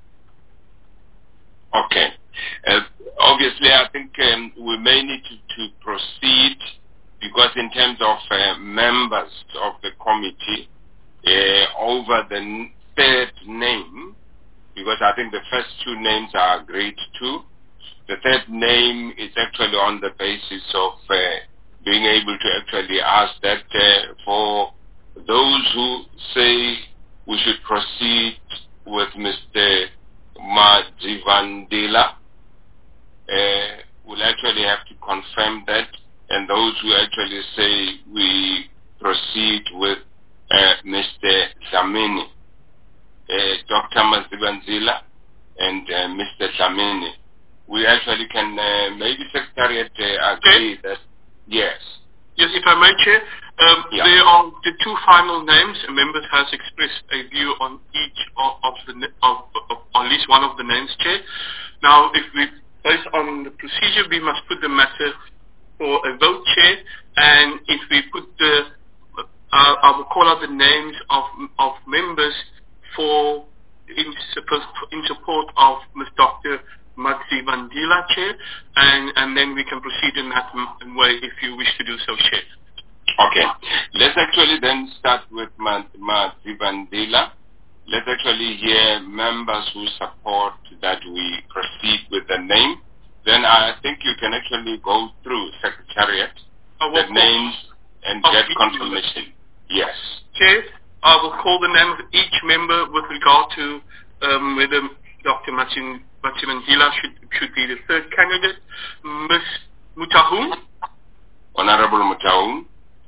Okay. Uh, obviously, I think um, we may need to, to proceed because in terms of uh, members of the committee, Uh, over the n- third name, because I think the first two names are agreed to. The third name is actually on the basis of uh, being able to actually ask that uh, for those who say we should proceed with Mister Matsibandila, uh, we'll actually have to confirm that, and those who actually say we proceed with Uh, Mister Dlamini, uh, Doctor Matsibandila, and uh, Mister Dlamini we actually can, uh, maybe Secretariat uh, agree okay. that, yes. Yes, if I may, Chair, um, yeah. there are the two final names. A member has expressed a view on each of, of the of, of at least one of the names, Chair. Now, if we based on the procedure, we must put the matter for a vote, Chair, and if we put the, uh, I will call out the names of of members for in support in support of Miz Doctor Matsivandila, Chair, and, and then we can proceed in that way if you wish to do so, Chair. Okay. Let's actually then start with Matsivandila. Let's actually hear members who support that we proceed with the name. Then I think you can actually go through Secretariat, oh, the names, and get confirmation. Yes. Chair, I will call the name of each member with regard to um, whether Doctor Martin Matsivandila should should be the third candidate. Miz Mutahum. Honorable Mutahum.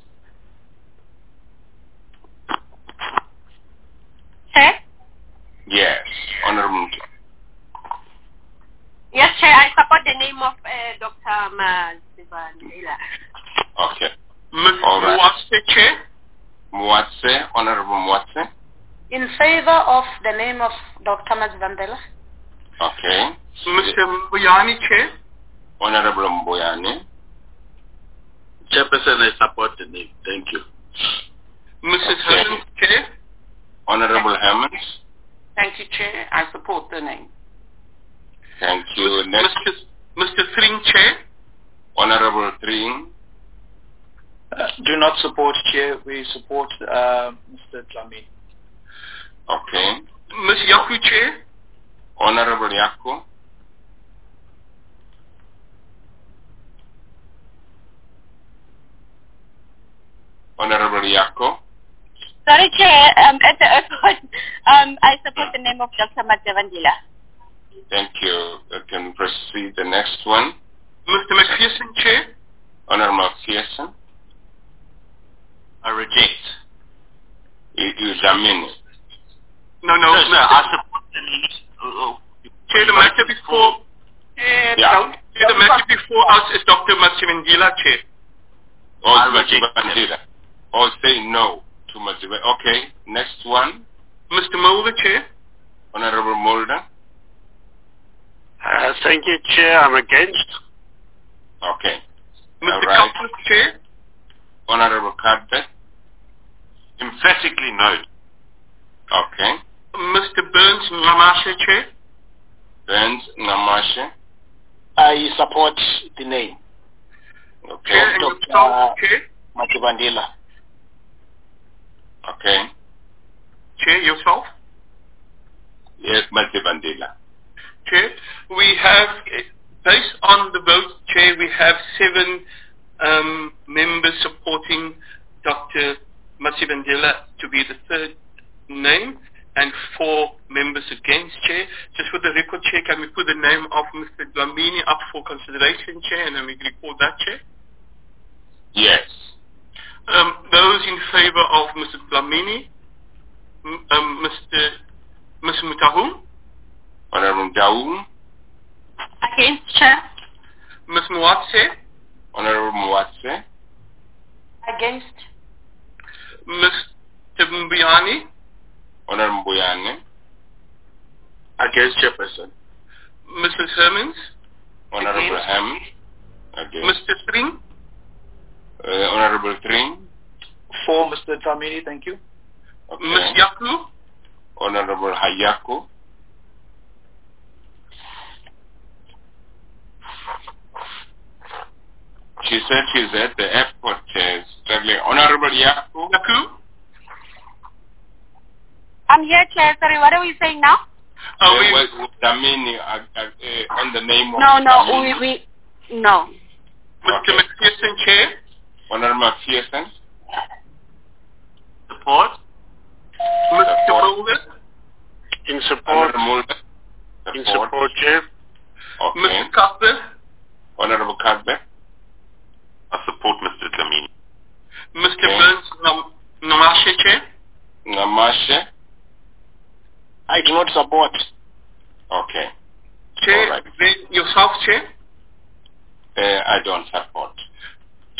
Chair? Yes, Honorable Mutahum. Yes, Chair, I support the name of uh, Doctor Matsivandila. Okay. Miz Right. Mwatse, Chair? Mwatse, Honorable Mwatse. In favor of the name of Doctor Matsivandila. Okay. Mister Mbuyani, Chair? Honorable Mbuyani. Chairperson, I support the name. Thank you. Missus Okay. Hermans, Chair? Honorable Hermans. Thank you, Chair. I support the name. Thank you. Next. Mister Mister Thring, Chair? Honorable Thring. Uh, do not support, Chair. We support uh, Mister Dlamini. Okay. Miz Yaku, Chair? Honorable Yaku. Honorable Yaku. Sorry, Chair. Um, at the airport, um, I support the name of Doctor Matsivandila. Thank you. We can proceed the next one. Mister McPherson, Chair? Honorable McPherson. I reject. You, you Dlamini. No, no, no, sir. I support the name. Oh, oh. Chair, the matter before. Yeah. yeah. Chair, the matter before us is Doctor Matsivandila, Chair. Oh, Matsivandila. Or say no to Matsivandila. Okay. Next one. Mister Mulder, Chair. Honorable Mulder. Uh, thank you, Chair. I'm against. Okay. Mister Right. Cuthbert, Chair. Honorable Cuthbert. Emphatically no. Okay. Mister Burns Namashe, Chair. Burns Namashe. I support the name. Okay. Chair, and yourself, Chair. Matsivandila. Okay. Chair, yourself. Yes, Matsivandila. Chair, we have, based on the vote, Chair, we have seven um, members supporting Doctor Matsivandila to be the third name and four members against, Chair. Just for the record, Chair, can we put the name of Mister Dlamini up for consideration, Chair, and then we record that, Chair? Yes. Um, those in favor of Mister Dlamini, um, Mister Miz Mutahum. Honorable Mutahum. Against, Chair. Miz Mwatse. Honorable Mwatse. Against. Mister Mbuyani. Honorable Mbuyani. Against, Chairperson. Missus Hermans. Honorable Hermans. Against. Mister Thring. Uh, Honorable Thring. For Mister Dlamini, thank you. Okay. Miz Yaku. Honorable Hayaku. She said she's at the airport uh, struggling. Honorable Yaku. Yaku. I'm here, Chair. Sorry, what are we saying now? Oh, uh, we, well, Dlamini, uh, uh, uh, on the name of No, no, Dlamini. we, we, no. Mister Okay. McPherson, Chair. Honorable McPherson. Support. Mister Support. Mulder. In support. Honorable Mulder. In Support. support, Chair. Okay. Mister Cuthbert. Honorable Cuthbert. I support Mister Dlamini. Mister Okay. Burns Nam- Namashe, Chair. Namashe. I do not support. Okay. Chair, All right. then yourself,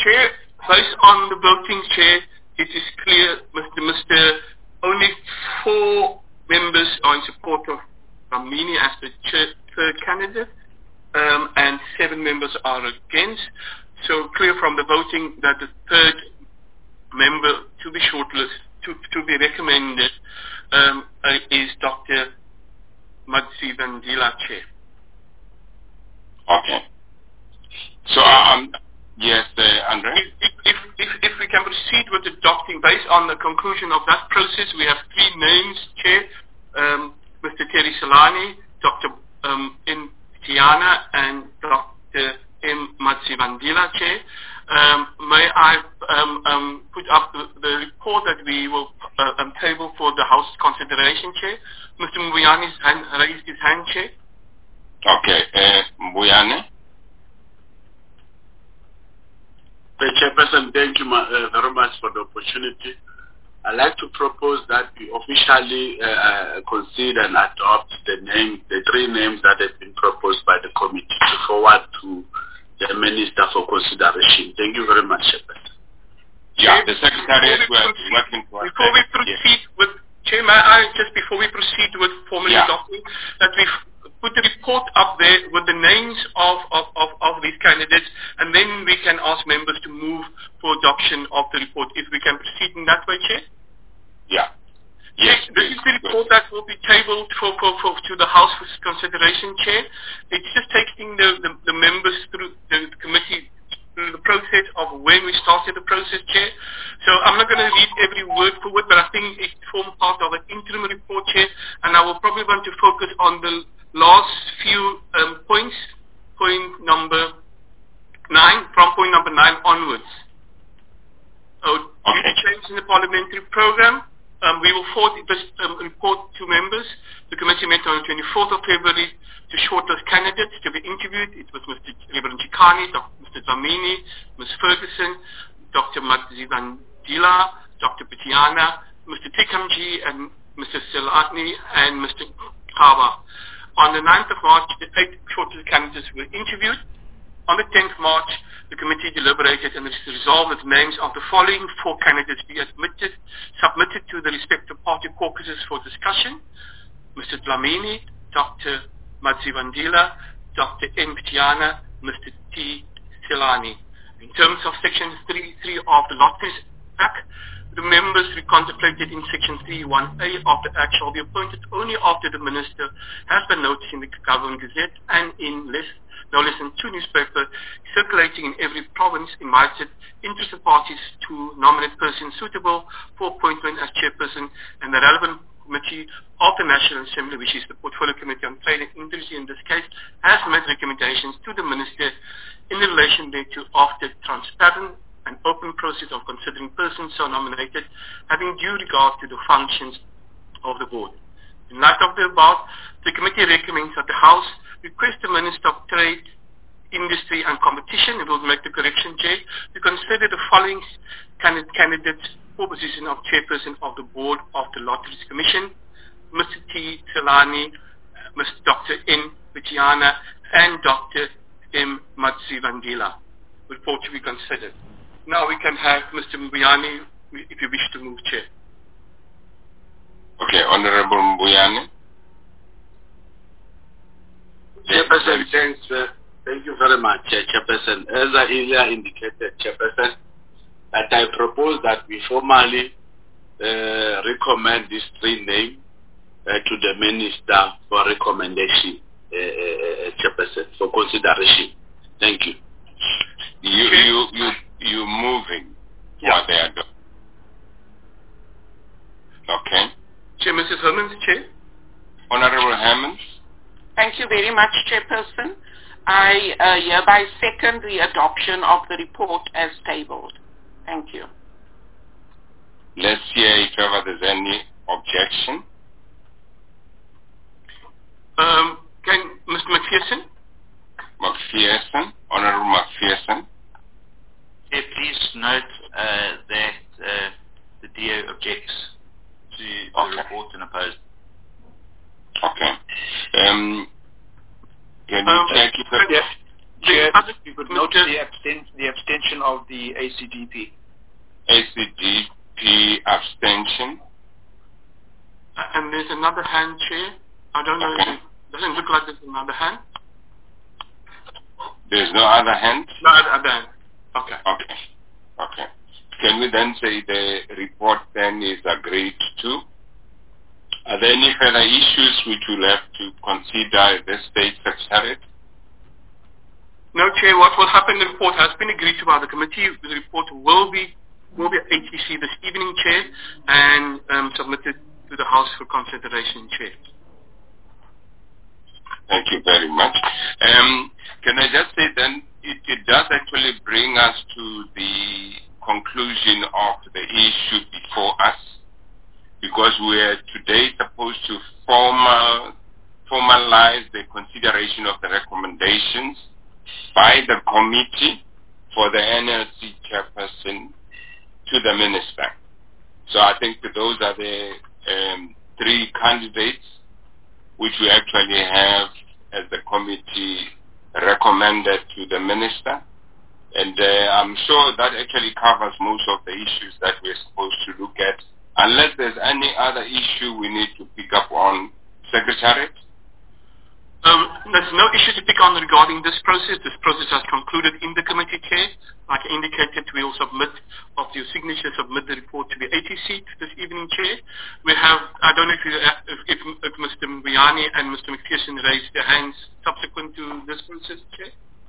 Chair, based on the voting, Chair, it is clear, Mister Mister only four members are in support of Dlamini as the chair, third candidate, um, and seven members are against. So clear from the voting that the third member to be shortlisted, to, to be recommended, um, uh, is Doctor Matsivandila, Chair. Okay. So, um, yes, uh, Andre? If, if, if, if we can proceed with adopting, based on the conclusion of that process, we have three names, Chair, um, Mister Terry Selani, Doctor Um, N. Tiana, and Doctor M. Matsivandila, Chair. Um, may I um, um, put up the, the report that we will uh, um, table for the House consideration, Chair? Mister Mbuyane has raised his hand, Chair. Okay, uh, Mbuyane. The Chairperson, thank you uh, very much for the opportunity. I'd like to propose that we officially uh, consider and adopt the name, the three names that have been proposed by the committee to forward to the Minister for consideration. Thank you very much, Chairperson. Yeah, the Secretary is working for Before we proceed yes. with, Chair, may I, just before we proceed with formally yeah. adopting, that we put the report up there with the names of, of, of, of these candidates, and then we can ask members to move for adoption of the report, if we can proceed in that way, Chair? Yeah. Yes, this is the report that will be tabled for, for, for to the House for consideration, Chair. It's just taking the, the, the members through the committee through the process of when we started the process, Chair. So I'm not going to read every word for word, but I think it forms part of an interim report, Chair, and I will probably want to focus on the last few um, points, point number nine, from point number nine onwards. So, due to change in the parliamentary program, Um, we will forward this um, report to members. The committee met on the twenty-fourth of February to shortlist candidates to be interviewed. It was Mister Reverend Chikani, Mister Dlamini, Miz Ferguson, Doctor Matsivandila, Doctor Petiana, Mister Tikamji, and Mister Selani, and Mister Kaba. On the ninth of March, the eight shortlisted candidates were interviewed. On the tenth of March, the committee deliberated and resolved that names of the following four candidates be admitted, submitted to the respective party caucuses for discussion: Mister Dlamini, Doctor Matsivandila, Doctor N. Petiana, Mister T. Selani. In terms of Section three three of the Lotteries Act, the members we contemplated in Section three one A of the Act shall be appointed only after the Minister has been noticed in the Government Gazette and in less no less than two newspapers circulating in every province invited interested parties to nominate persons suitable for appointment as chairperson, and the relevant committee of the National Assembly, which is the Portfolio Committee on Trade and Industry in this case, has made recommendations to the Minister in relation thereto after transparent and open process of considering persons so nominated, having due regard to the functions of the board. In light of the above, the committee recommends that the House request the Minister of Trade, Industry and Competition, and will make the correction, Chair, to consider the following candidates for position of Chairperson of the Board of the Lotteries Commission: Mister T. Selani, Mister Doctor N. Petiana, and Doctor M. Matsivandila. Report to be considered. Now we can have Mister Mbuyane, if you wish to move, Chair. Okay, Honorable Mbuyane. Chairperson, thanks. Uh, thank you very much, uh, Chairperson. As I earlier indicated, Chairperson, that I propose that we formally uh, recommend these three names uh, to the Minister for recommendation, uh, uh, Chairperson, for consideration. Thank you. You, you, you, you moving yeah. what they are doing. Okay. Chair, Missus Hermans, Chair. Honorable Hermans. Thank you very much, Chairperson. I uh, hereby second the adoption of the report as tabled. Thank you. Let's hear if ever there's any objection. Um, can Mister McPherson? McPherson, Honorable McPherson. Yeah, please note uh, that uh, the D O objects to the okay. report and opposes. Okay. Um, can you um, check it? Yes. Chair, you could note the, abstain, the abstention abstention of the A C D P. A C D P abstention. And there's another hand, Chair. I don't know Okay. if it doesn't look like there's another hand. There's no other hand? No other hand. Okay. Okay. Okay. Can we then say the report then is agreed to? Are there any further issues which we'll have to consider at this stage, Secretariat? No, Chair. What will happen? The report has been agreed to by the committee. The report will be will be at A T C this evening, Chair, and um, submitted to the House for consideration, Chair. Thank you very much. Um, can I just say then, it, it does actually bring us to the conclusion of the issue before us, because we are today supposed to formal, formalize the consideration of the recommendations by the committee for the N L C chairperson to the minister. So I think that those are the um, three candidates which we actually have as the committee recommended to the minister. And uh, I'm sure that actually covers most of the issues that we're supposed to look at, unless there's any other issue we need to pick up on, Secretariat. Um, there's no issue to pick on regarding this process. This process has concluded in the committee, Chair. Like I indicated, we will submit, after your signature, submit the report to the A T C this evening, Chair. We have, I don't know if, you, if, if, if Mister Mbuyane and Mister McPherson raised their hands subsequent to this process, Chair.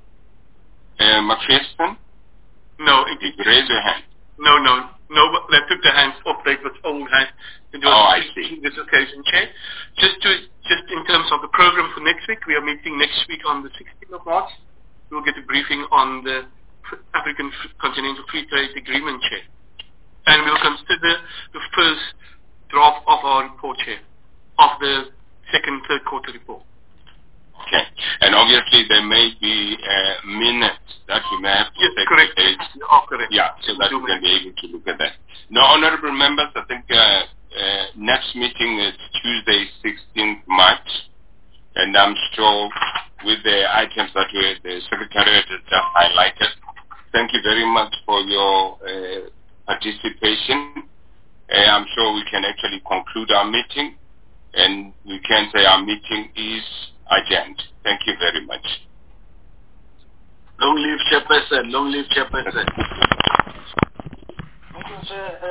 Uh, McPherson? No. It, Did you raise your hand? No, no. No, they took their hands off. They was old hands. It was oh, I see. This occasion, Chair. Just to, just in terms of the program for next week, we are meeting next week on the sixteenth of March. We'll get a briefing on the African Continental Free Trade Agreement, Chair. And we'll consider the first draft of our report, Chair, of the second, third quarter report. Okay. And obviously there may be uh, minutes that we may have to yes, take. Correct. Oh, correct. Yeah, so that we can be able to look at that. Now, honorable members, I think uh, uh, next meeting is Tuesday, sixteenth March, and I'm sure with the items that we, the Secretariat has just highlighted, thank you very much for your uh, participation. Uh, I'm sure we can actually conclude our meeting, and we can say our meeting is adjourned. Thank you very much. Long live Chairperson. Long live Chairperson.